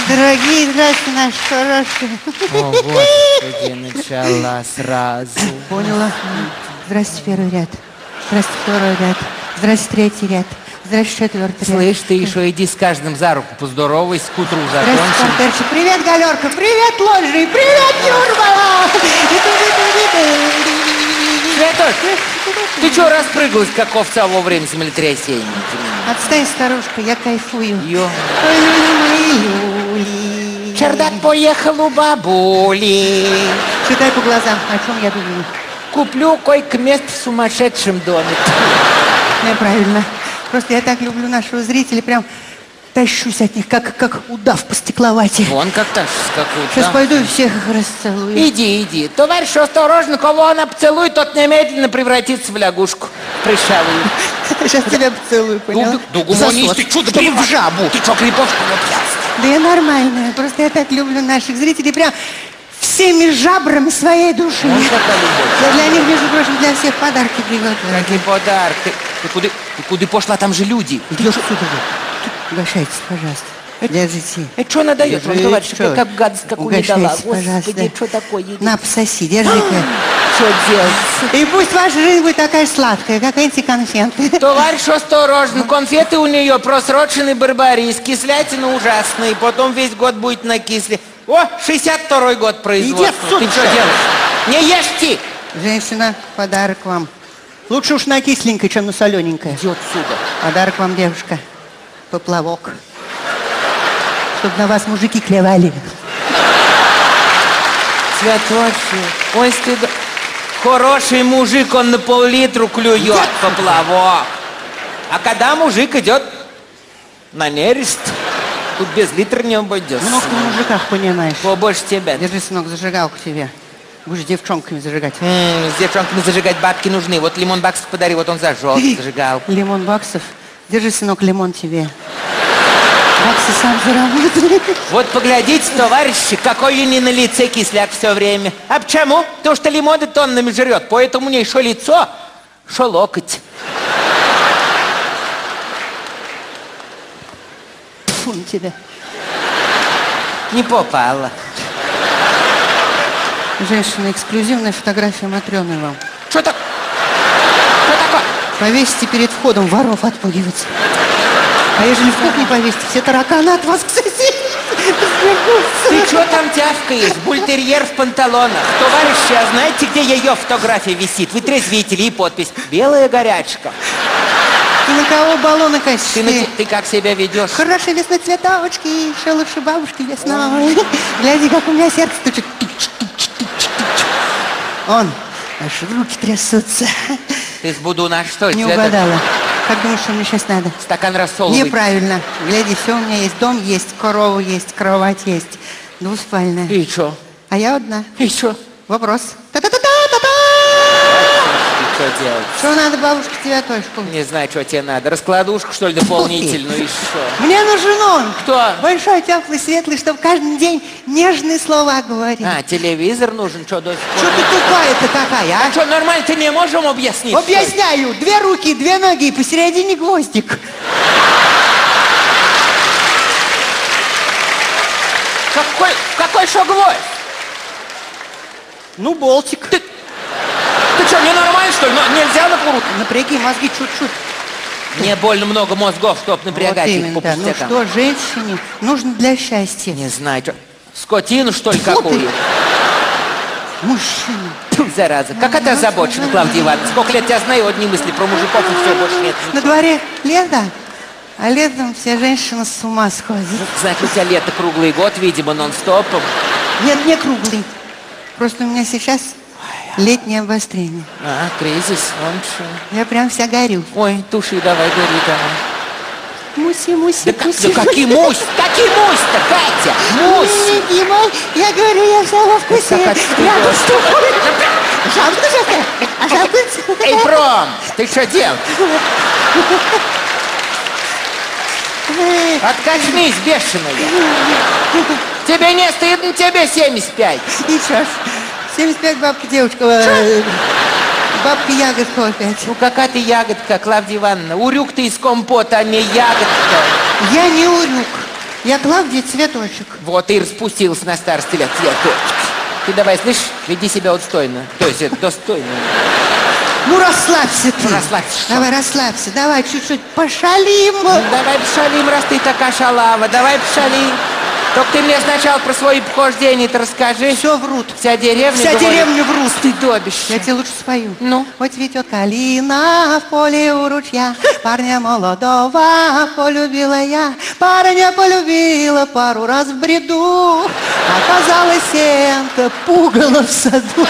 Дорогие, здравствуйте, наши хорошие. О, Господи, начала сразу. Поняла. Здрасте, первый ряд. Здрасте, второй ряд. Здрасте, третий ряд. Здрасте, четвертый ряд. Слышь, ты еще иди с каждым за руку, поздоровайся, к утру Здрасте, закончим. партерчик. Привет, галерка. Привет, ложи. Привет, Юрмала. Святош, ты что распрыгалась, как овца во время землетрясения? Отстань, старушка, я кайфую. Ё. Ой, люли мои, люли. Чердак поехал у бабули. Читай по глазам, о чем я думаю. Куплю койко-место в сумасшедшем доме. Неправильно. Просто я так люблю нашего зрителя, прям тащусь от них, как удав по стекловате. Вон как тащишь какую-то. Сейчас пойду и всех их расцелую. Иди, иди. Товарищ, осторожно, кого она поцелует, тот немедленно превратится в лягушку прыщавую. Сейчас тебя поцелую, поняла? Да гуманist, ты что, да в жабу? Ты что, Клиповского пьянства? Да я нормальная, просто я так люблю наших зрителей, прям всеми жабрами своей души. Ну, какая любовь. Я для них, между прочим, для всех подарки приготовила. Какие подарки. Ты куда пошла, там же люди. Идешь сюда. Угощайтесь, пожалуйста. Держите. Это что она дает вам, товарищ? Как гадость какую не дала. Угощайтесь, пожалуйста. Господи, что такое? На, пососи, держи-ка. Что делать? И пусть ваша жизнь будет такая сладкая, как эти конфеты. Товарищ, осторожно, конфеты у нее просроченный барбарис, кислятина ужасная, и потом весь год будет на кисле. О, 62-й год производства. Иди отсюда. Ты что делаешь? Не ешьте! Женщина, подарок вам. Лучше уж на кисленькое, чем на солененькое. Иди отсюда. Подарок вам, девушка. Поплавок. Чтоб на вас мужики клевали. Святочи, ой, стыд. Хороший мужик, он на пол-литру клюет поплавок. А когда мужик идет на нерест, тут без литра не обойдется. Много ты в мужиках понимаешь. Побольше тебя. Держи, сынок, зажигалку тебе. Будешь девчонками зажигать. С девчонками зажигать бабки нужны. Вот лимон баксов подари, вот он зажег, зажигал. Лимон баксов. Держи, сынок, лимон тебе. Баксы сам заработали. Вот поглядите, товарищи, какой у нее на лице кисляк все время. А почему? Потому что лимоны тоннами жрет, поэтому у нее шо лицо, шо локоть. Фу на тебя. Не попало. Женщина, эксклюзивная фотография Матрёны вам. Что так? Что такое? Повесьте перед входом, воров отпугивать. А ежели в кухне повесьте, все тараканы от вас к соседям сбегутся. Ты что там тявкаешь? Бультерьер в панталонах. Товарищи, а знаете, где ее фотография висит? Вытрезвители и подпись. Белая горячка. Ты на кого баллоны косишь? Ты как себя ведешь? Хорошие весны цветочки, еще лучше бабушки весной. Гляди, как у меня сердце стучит. Он, аж руки трясутся. Ты с Будуна, что ли? Не Света? угадала. Как думаешь, что мне сейчас надо? Стакан рассоловый. Неправильно. Гляди, все у меня есть. Дом есть, корова есть, кровать есть. Двуспальная. И что? А я одна. И что? Вопрос. Та-та-та-та-та-та! И что делать? Что надо, бабушка, тебе точку? Не знаю, что тебе надо. Раскладушку, что ли, дополнительную? И что? Мне нужен он. Кто? Большой, теплый, светлый, чтобы каждый день нежные слова говорить. А, телевизор нужен, что до сих пор? Что ты тупая-то такая, а? Что, нормально ты не можем объяснить? что ли? Объясняю. 2 руки, 2 ноги, посередине гвоздик. Какой шо гвоздь? Ну, болтик. Ты что, ненормально, что ли? Ну, нельзя напоруть? Напряги мозги чуть-чуть. Мне больно много мозгов, чтоб напрягать Вот их именно, по да. Ну пустякам. что, женщине нужно для счастья? Не знаю, что... Скотину, что ли, Фу какую? ты. Мужчина. Тьфу, зараза. Как это озабочена, Клавдия Ивановна? Сколько лет я знаю, одни мысли про мужиков, и все, больше нет. На дворе лето, а летом все женщины с ума сходят. Значит, у тебя лето круглый год, видимо, нон-стопом. Нет, не круглый. Просто у меня сейчас летнее обострение. А, кризис, он что? Я прям вся горю. Ой, туши давай, гори давай. Муси, муси, Да какие мусь? Какие мусь-то, Катя? Мусь! Дима, я говорю, я вся во вкусе. Как Рядом с тобой. Жалко же. А жалко. Эй, Пром, ты что делаешь? Откачнись, бешеная. Тебе не стыдно, тебе 75. И чё ж, 75 бабка девочка. Бабка ягодка опять. Ну какая ты ягодка, Клавдия Ивановна? Урюк ты из компота, а не ягодка. Я не урюк. Я Клавдия Цветочек. Вот и распустился на старости лет цветочек. Ты давай, слышь, веди себя достойно. То есть это достойно. Ну, расслабься ты. Ну, расслабься, что? Давай, расслабься. Давай, чуть-чуть пошалим. Ну, давай пошалим, раз ты такая шалава. Давай пошалим. Только ты мне сначала про свои похождения-то расскажи. Все врут. Вся деревня Вся говорит, деревня врут. Ты добишься. Я тебе лучше спою. Ну? Вот цветет калина в поле у ручья, парня молодого полюбила я. Парня полюбила пару раз в бреду, оказалось это пугало в саду.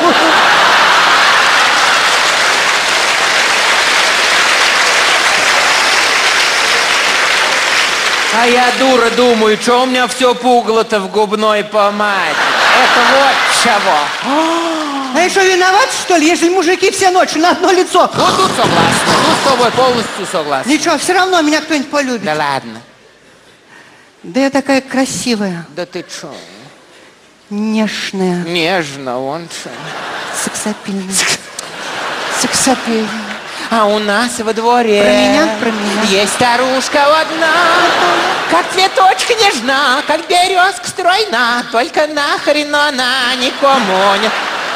А я, дура, думаю, что у меня все пугало-то в губной помаде. Это вот чего. А я что, виноват, что ли, если мужики все ночью на одно лицо? Вот тут согласна. Тут с тобой полностью согласна. Ничего, все равно меня кто-нибудь полюбит. Да ладно. Да я такая красивая, Да ты что? нежная, Нежно, он что? сексапильная. Сексапильная. А у нас во дворе Про меня. есть старушка одна, как цветочка нежна, как березка стройна, только нахрен она никому не...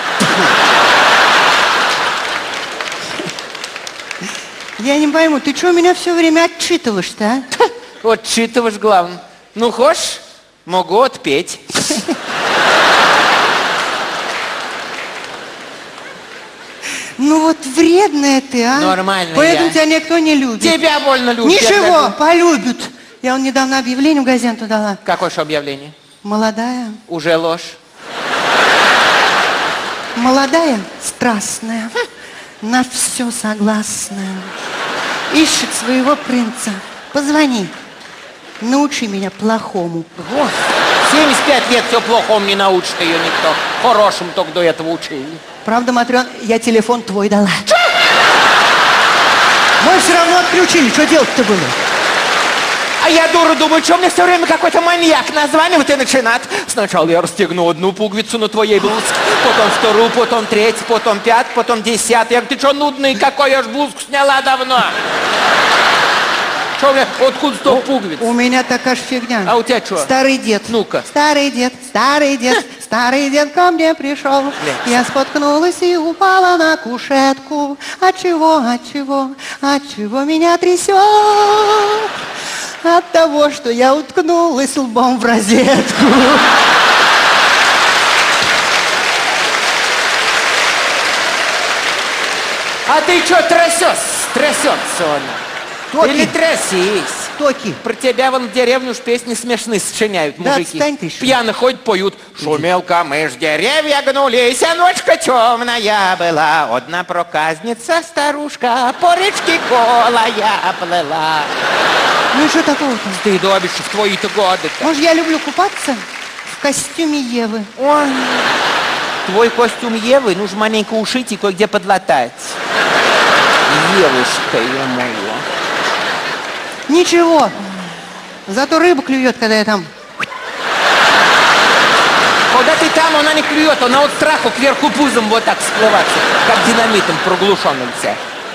Я не пойму, ты что меня все время отчитываешь-то, а? Вот читываешь главное. Ну, хочешь, могу отпеть. Ну вот вредная ты, а? Нормально Поэтому я. тебя никто не любит. Тебя больно любят. я Ничего, скажу. полюбят. Я вон недавно объявление в газету дала. Какое же объявление? Молодая, Уже ложь. молодая, страстная, на все согласная. Ищет своего принца. Позвони, научи меня плохому. Вот. 75 лет все плохо, он не научит ее никто. Хорошим только до этого учили. Правда, Матрён, я телефон твой дала. Мой все равно отключили, что делать-то было? А я, дура, думаю, что мне все время какой-то маньяк названивает и начинает. Сначала я расстегну одну пуговицу на твоей блузке, потом вторую, потом третью, потом пятую, потом десятую. Я говорю, ты что, нудный какой, я ж блузку сняла давно. Что у меня, откуда столько пуговиц? У меня такая же фигня. А у тебя что? Старый дед. Ну-ка. Старый дед, старый дед, старый дед ко мне пришел. Я споткнулась и упала на кушетку. Отчего меня трясет? От того, что я уткнулась лбом в розетку. А ты что трясется он? Токи. Или трясись. Токи. Про тебя вон в деревню уж песни смешные сочиняют Да мужики. отстань ты, что ли. Пьяно ходят, поют. Шумелка, мы ж деревья гнулись, а ночка темная была. Одна проказница, старушка, по речке голая плыла. Ну и что такого-то? Ты добишься в твои-то годы-то. Может, я люблю купаться в костюме Евы. Ой, твой костюм Евы нужно маленько ушить и кое-где подлатать. Евушка ему. Ничего. Зато рыба клюет, когда я там. Когда ты там, она не клюет, она от страху кверху пузом вот так всплываться, как динамитом проглушенным вся.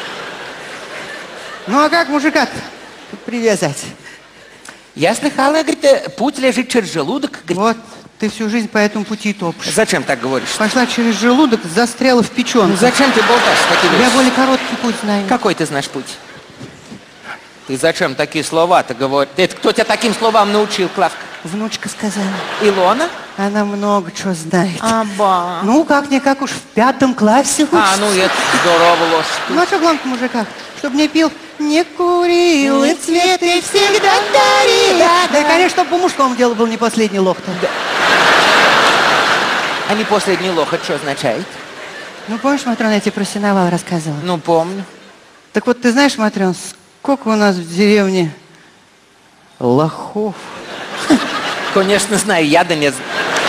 Ну а как мужика привязать? Я слыхала, говорит, путь лежит через желудок. Говорит, Вот, ты всю жизнь по этому пути топишь. зачем так говоришь? Пошла через желудок, застряла в печенку. Ну зачем ты болтаешь такие Я вещи? более короткий путь знаю. Какой ты знаешь путь? Ты зачем такие слова-то говоришь? Это кто тебя таким словам научил, Клавка? Внучка сказала. Илона? Она много чего знает. Аба. Ну, как-никак уж в 5 классе учится. А, ну это здорово ложь. Ну, а что главное в мужиках? Чтоб не пил, не курил, и цветы всегда дарил. Да, и, конечно, чтобы по мужскому делу был не последний лох-то. А не последний лох, это что означает? Ну, помнишь, Матрёна, я тебе про сеновал рассказывала? Ну, помню. Так вот, ты знаешь, Матрён, сколько у нас в деревне лохов? Конечно, знаю, я да не знаю.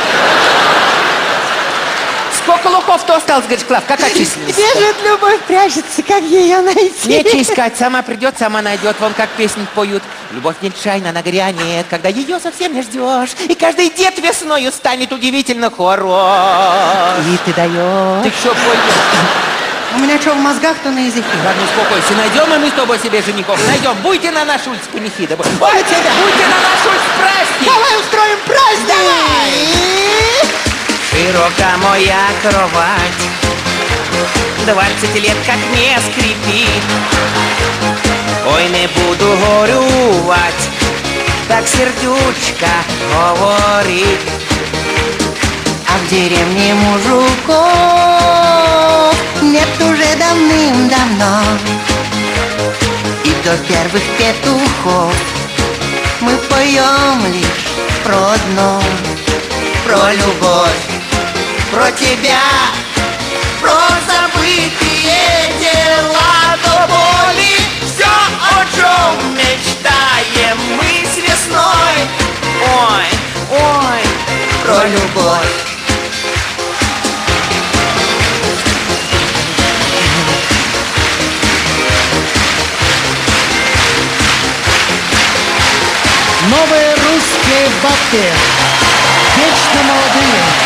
Сколько лохов-то осталось, говоришь, Клав, какая численность? Где же эта любовь прячется, как ее найти? Нечего искать, сама придет, сама найдет. Вон как песни поют. Любовь нечаянно нагрянет, когда ее совсем не ждешь. И каждый дед весною станет удивительно хорош. И ты даешь. Ты что поешь? У меня что в мозгах, то на языке. Ладно, успокойся. Найдем и мы с тобой себе женихов. Найдем. Будьте на наш улице панихида. Будьте на наш улице праздник. Давай устроим праздник! Широка моя кровать, 20 лет как не скрипит. Ой, не буду горювать, так сердючка говорит. А в деревне мужиков нет уже давным-давно. И до первых петухов мы поем лишь про одно. Про любовь, про тебя, про забытые дела до боли. Все, о чем мечтаем мы с весной. Ой, ой, Про любовь. Новые русские бабки, вечно молодые.